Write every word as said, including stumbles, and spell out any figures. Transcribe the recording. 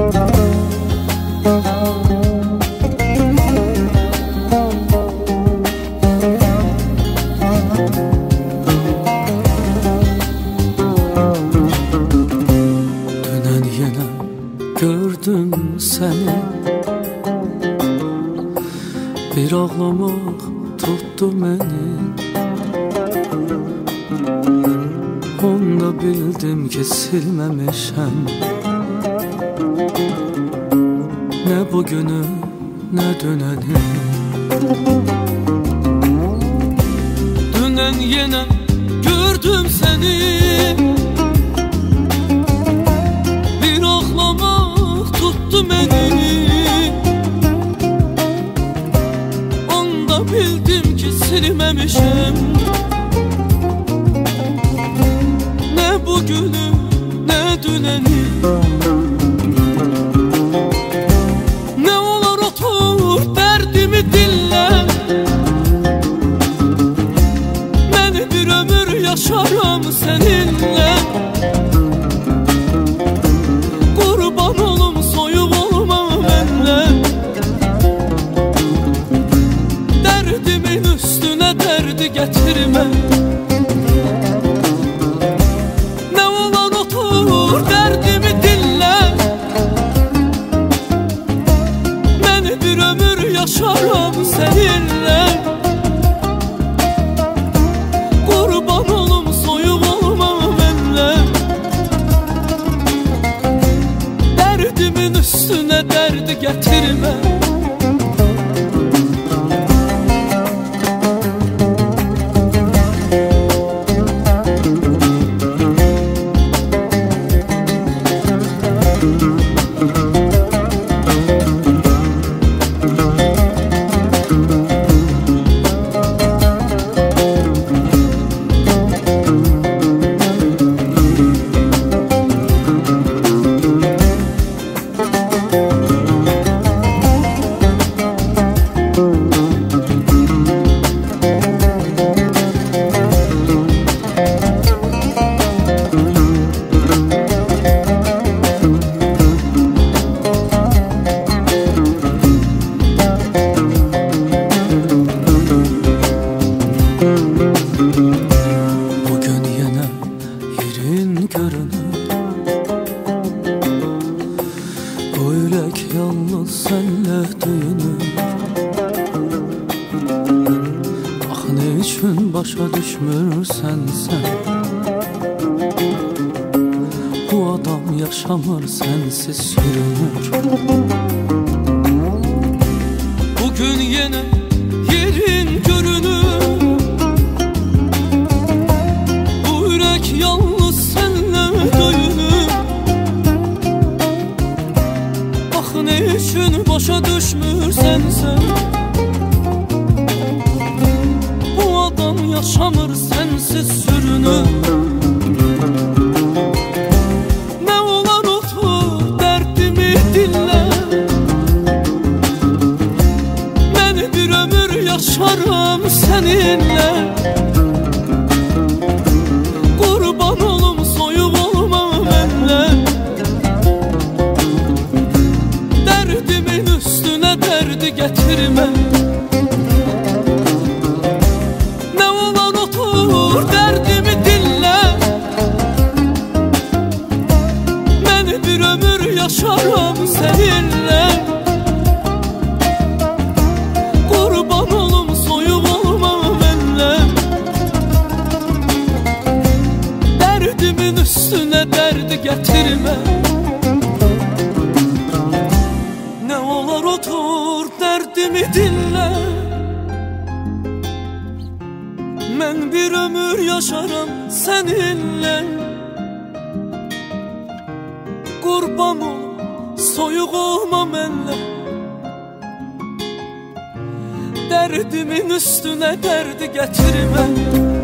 Gördüm seni, bir ağlamak tuttu beni. Onda bildim ki silmemişem ne bugünü ne döneni. Dünen yine gördüm seni, bir ağlamak tuttu beni. Onda bildim ki silmemişim ne bugünü ne döneni. Ne olur otur derdimi dinle, ben bir ömür yaşarım seninle. Kurban olum soyup olma benle, derdimin üstüne derdi getirme. Derdimi dinle, ben bir ömür yaşarım seninle. Kurban olum soyup olma benle, derdimin üstüne derdi getirme. Bugün yine yerin görünür, bu yürek yalnız senle döyünür. Ah ne için başa düşmürsen sen, bu adam yaşamır sensiz sürünür. Bugün yine yerin görünür, yalnız senle döyünür. Ah ne için başa düşmürsen sen, bu adam yaşamır sensiz sürünür. Ne olur otur derdimi dinle, ben bir ömür yaşarım seninle. Kurban olum soyup olma benle, derdimin üstüne derdi getirme. Ne olur otur derdimi dinle, ben bir ömür yaşarım seninle. Kurban olum soyup olma benle, derdimin üstüne derdi getirme. Ne olur otur derdimi dinle, ben bir ömür yaşarım seninle. Kurban ol soyup olma benle, derdimin üstüne derdi getirme.